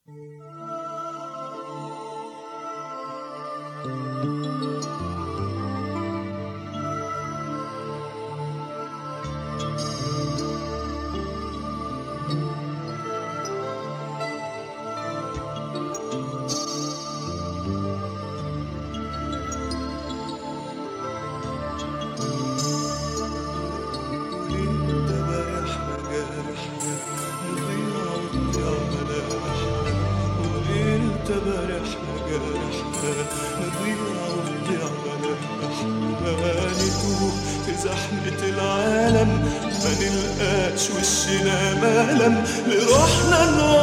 تبارحنا جارحنا نضيع ونضيع ملامحنا نتوه في زحمة العالم ما نلقاش وشنا ملم لروحنا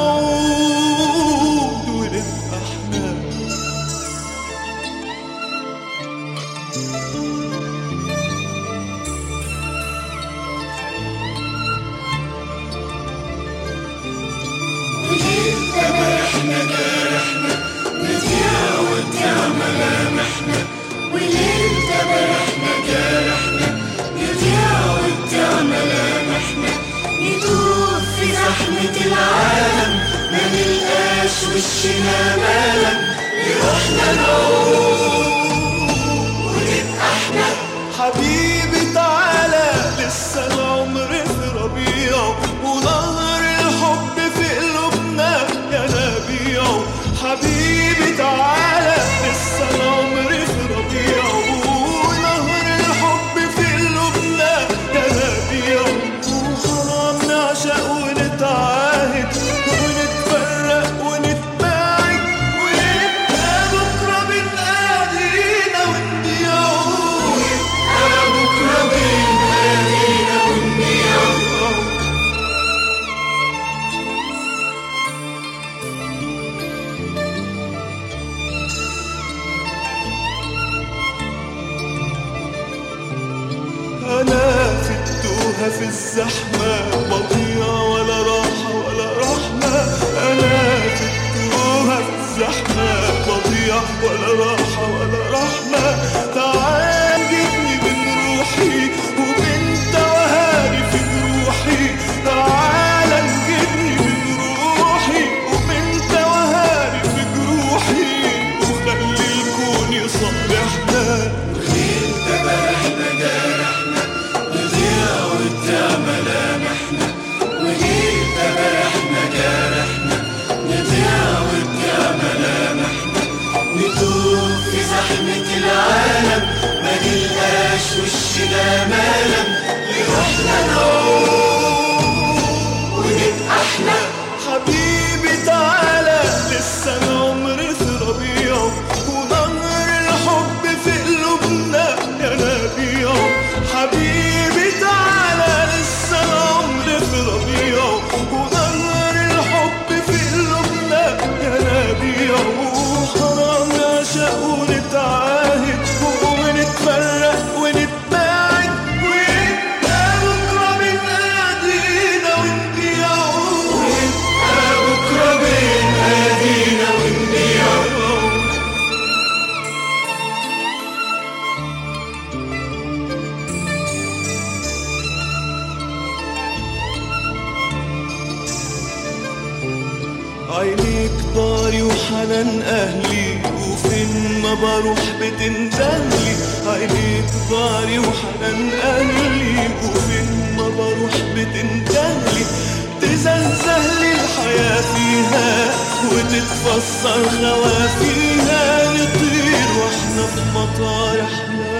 نعود ونبقى احنا. تبارحنا جارحنا نضيع ونضيع ملامحنا وليل تبارحنا جارحنا نضيع ونضيع ملامحنا نتوه في زحمة العالم ما نلقاش وشنا ملم لروحنا نعود ونبقى احنا. حبيبي تعالى لسه العمر في ربيعه ونهر الحب في قلوبنا يا نبيعه. حبيبي تعالى لسه العمر في ربيعه ونهر الحب في قلوبنا يا نبيعه. وحرام نعشق ونتعاهد ونتفرق ونتباعد ونبقى بكره بين ايدينا ونبيعه. بكرة بين ايدينا ونبيعه. أنا في التوهة في الزحمة بضيع ولا راحة ولا رحمة. أنا في التوهة في الزحمة بضيع ولا راحة ولا رحمة. تعال جبني من روحي وبنت وهاني في جروحي. تعال جبني من روحي وبنت وهاني في جروحي وخلي الكون يصالحنا. وليل تبارحنا جارحنا نضيع ونضيع ملامحنا وليل تبارحنا جارحنا نضيع ونضيع ملامحنا نتوه في زحمة العالم ما نلقاش وشنا ملم لروحنا نعود ونبقى احنا. حبيبي تعالى لسه العمر في ربيعه ونهر الحب في قلوبنا يا نبيعه. حبيبي تعالى لسه العمر في ربيعه ونهر الحب في قلوبنا يا نبيعه. وحرام نعشق ونتعاهد ونتفرق ونتباعد ونبقى بكره بين ايدينا ونبيعه. بكرة بين ايدينا ونبيعه. عينيك داري وحنان اهلي وفين ما بروح بتندهلي. عينيك داري وحنان اهلي وفين ما بروح بتندهلي. تزهزهلي الحياة فيها وتتفسر خوافيها. نطير واحنا في مطارحنا.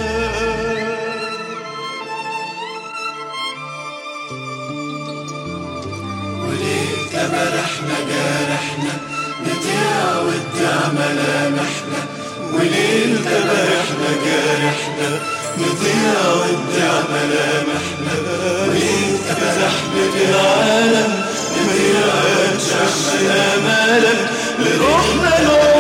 وليل تبارحنا جارحنا نضيع ونضيع ملامحنا وليل تبارحنا جارحنا نضيع ونضيع ملامحنا وليل في زحمة العالم ما يلقاش وشنا ملل لروحنا نعود